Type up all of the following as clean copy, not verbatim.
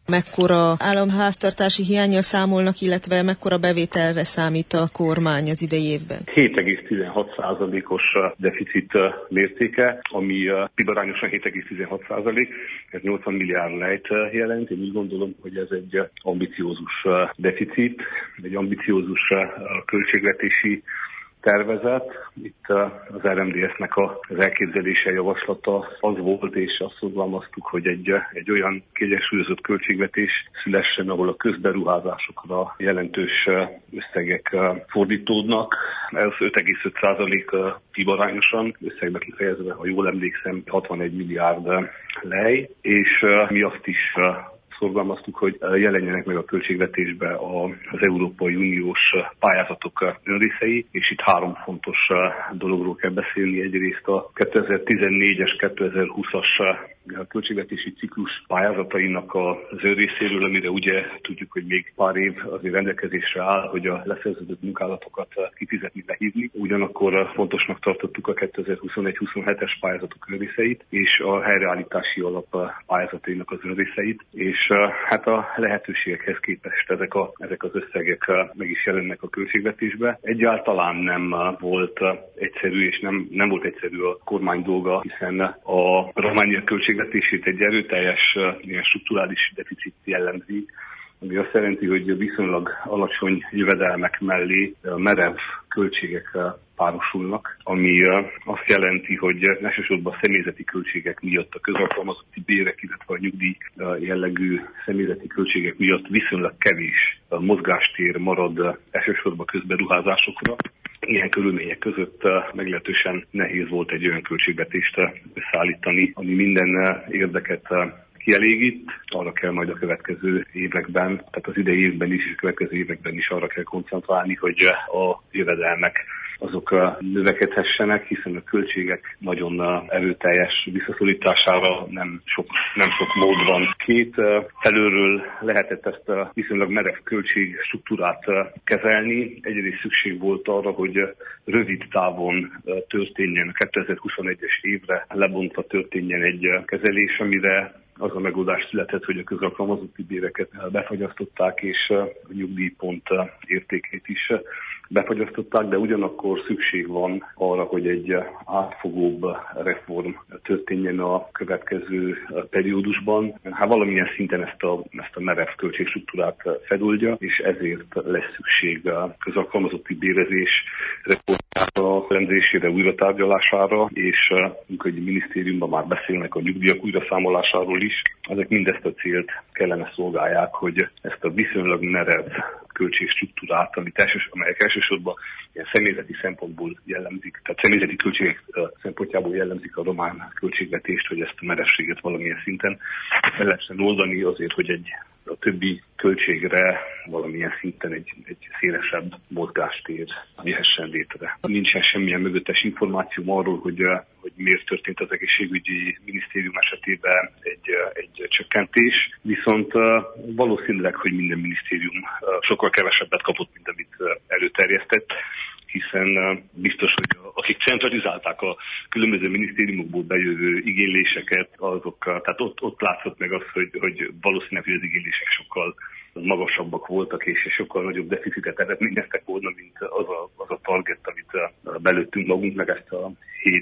Mekkora államháztartási hiánnyal számolnak, illetve mekkora bevételre számít a kormány az idei évben? 7,16%-os deficit mértéke, ami pibarányosan 7,16%, ez 80 milliárd lejt jelent. Én úgy gondolom, hogy ez egy ambiciózus deficit, egy ambiciózus költségvetési tervezet. Itt az RMDS-nek az elképzelése, javaslata az volt, és azt szorgalmaztuk, hogy egy olyan kiegyensúlyozott költségvetés szülessen, ahol a közberuházásokra jelentős összegek fordítódnak. Ez 5,5% pibarányosan, összegbe kifejezve, ha jól emlékszem, 61 milliárd lej, és mi azt is szorgalmaztuk, hogy jelenjenek meg a költségvetésbe az Európai Uniós pályázatok önrészei, és itt három fontos dologról kell beszélni. Egyrészt a 2014-es, 2020-as költségvetési ciklus pályázatainak az önrészéről, amire ugye tudjuk, hogy még pár év azért rendelkezésre áll, hogy a leszerződött munkálatokat kifizetni, lehívni. Ugyanakkor fontosnak tartottuk a 2021-27-es pályázatok önrészeit, és a helyreállítási alap pályázatainak az önrészeit, és hát a lehetőségekhez képest ezek az összegek meg is jelennek a költségvetésbe. Egyáltalán nem volt egyszerű, és nem volt egyszerű a kormány dolga, hiszen a Románia költségvetését egy erőteljes ilyen strukturális deficit jellemzi, ami azt jelenti, hogy viszonylag alacsony jövedelmek mellé merev költségek párosulnak, ami azt jelenti, hogy elsősorban a személyzeti költségek miatt, a közalkalmazotti bérek, illetve a nyugdíj jellegű személyzeti költségek miatt viszonylag kevés mozgástér marad elsősorban közberuházásokra. Ilyen körülmények között meglehetősen nehéz volt egy olyan költségvetést összeállítani, ami minden érdeket kielégít. Arra kell majd a következő években, tehát az idei évben is, és a következő években is arra kell koncentrálni, hogy a jövedelmek azok növekedhessenek, hiszen a költségek nagyon erőteljes visszaszorítására nem sok mód van. Két felülről lehetett ezt a viszonylag merev költségstruktúrát kezelni. Egyrészt szükség volt arra, hogy rövid távon történjen, 2021-es évre lebontva történjen egy kezelés, amire az a megoldás született, hogy a közalkalmazotti béreket befagyasztották, és a nyugdíjpont értékét is befagyasztották, de ugyanakkor szükség van arra, hogy egy átfogóbb reform történjen a következő periódusban. Hát valamilyen szinten ezt a merev költségstruktúrát feloldja, és ezért lesz szükség a közalkalmazotti bérezés reformjára, elemzésére, újratárgyalására, és munkahogyi minisztériumban már beszélnek a nyugdíjak újraszámolásáról is. Ezek mindezt a célt kellene szolgálják, hogy ezt a viszonylag merev költségstruktúrát, amelyek elsősorban ilyen személyzeti szempontból jellemzik, tehát személyzeti költségek szempontjából jellemzik a román költségvetést, hogy ezt a merevséget valamilyen szinten fel lehessen oldani azért, hogy a többi költségre valamilyen szinten egy szélesebb mozgástér jöhessen létre. Nincsen semmilyen mögöttes információm arról, hogy miért történt az egészségügyi minisztérium esetében egy csökkentés, viszont valószínűleg, hogy minden minisztérium sokkal kevesebbet kapott, mint amit előterjesztett, hiszen biztos, hogy akik centralizálták a különböző minisztériumokból bejövő igényléseket, tehát ott látszott meg az, hogy valószínűleg, hogy az igénylések sokkal magasabbak voltak, és sokkal nagyobb deficitet eredményeztek volna, mint az a target, amit belőttünk magunk, meg ezt a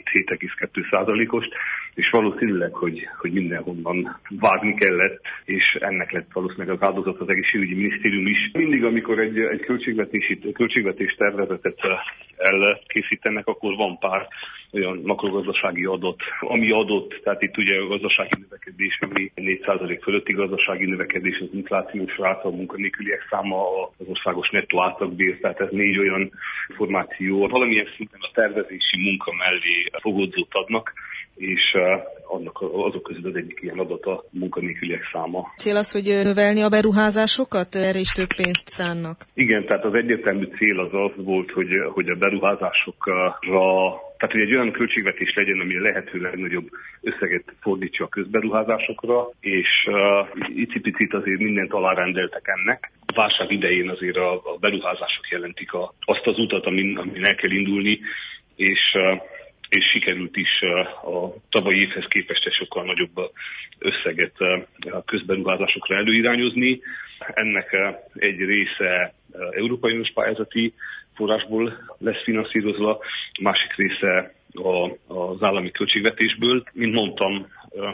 7,2%-ost, és valószínűleg, hogy mindenhonnan vágni kellett, és ennek lett valószínűleg az áldozat az egészségügyi minisztérium is. Mindig, amikor egy költségvetés tervezetet elkészítenek, akkor van pár olyan makrogazdasági adat, ami adott, tehát itt ugye a gazdasági növekedés, ami 4% fölötti gazdasági növekedés, az inflációs ráta, a munkanélküliek száma, az országos nettó átlagbér, tehát ez 4 olyan információ, valamilyen szinten a tervezési munka mellé fogódzót adnak, és azok közül az egyik ilyen adat a munkanélküliek száma. Cél az, hogy növelni a beruházásokat, erre is több pénzt szánnak? Igen, tehát az egyértelmű cél az volt, hogy a beruházásokra, tehát hogy egy olyan költségvetés legyen, ami a lehető legnagyobb összeget fordítsa a közberuházásokra, és icipicit azért mindent alárendeltek ennek. A válság idején azért a beruházások jelentik azt az utat, amin el kell indulni, és és sikerült is a tavalyi évhez képest egy sokkal nagyobb összeget a közberuházásokra előirányozni. Ennek egy része Európai Uniós pályázati forrásból lesz finanszírozva, a másik része az állami költségvetésből. Mint mondtam,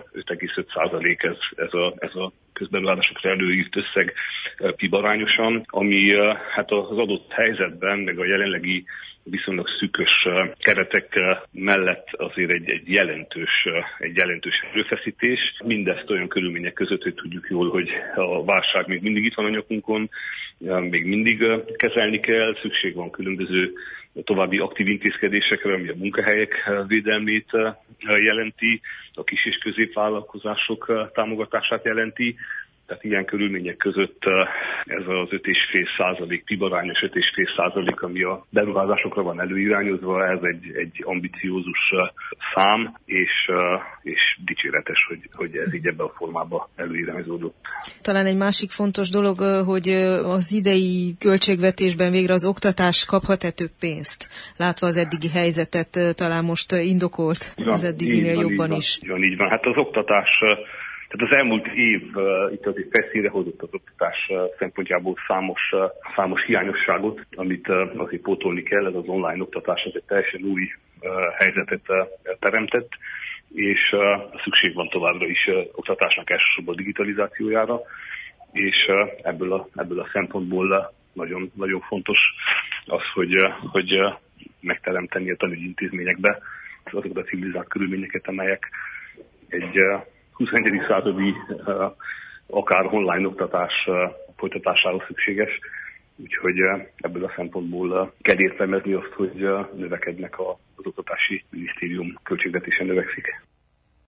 5,5% ez a közberuházásokra előírt összeg PIB arányosan, ami hát az adott helyzetben, meg a jelenlegi viszonylag szűkös keretek mellett azért egy jelentős erőfeszítés. Mindezt olyan körülmények között, hogy tudjuk jól, hogy a válság még mindig itt van a nyakunkon, még mindig kezelni kell, szükség van különböző további aktív intézkedésekre, ami a munkahelyek védelmét jelenti, a kis- és középvállalkozások támogatását jelenti. Tehát ilyen körülmények között ez az 5,5% PIB-arányos 5,5%, ami a beruházásokra van előirányozva, ez egy ambiciózus szám, és dicséretes, hogy ez így ebben a formában előirányzódott. Talán egy másik fontos dolog, hogy az idei költségvetésben végre az oktatás kaphat-e több pénzt? Látva az eddigi helyzetet, talán most indokolt az eddiginél jobban is. Így van. Hát az oktatás... Tehát az elmúlt év itt azért felszínre hozott az oktatás szempontjából számos hiányosságot, amit azért pótolni kell. Ez az online oktatás, ez egy teljesen új helyzetet teremtett, és szükség van továbbra is oktatásnak elsősorban digitalizációjára, és ebből a szempontból nagyon, nagyon fontos az, hogy megteremteni a tanügyi intézményekbe azokat a civilizált körülményeket, amelyek egy 21. századi akár online oktatás folytatásához szükséges, úgyhogy ebből a szempontból kell értelmezni azt, hogy növekednek az oktatási minisztérium költségvetése növekszik.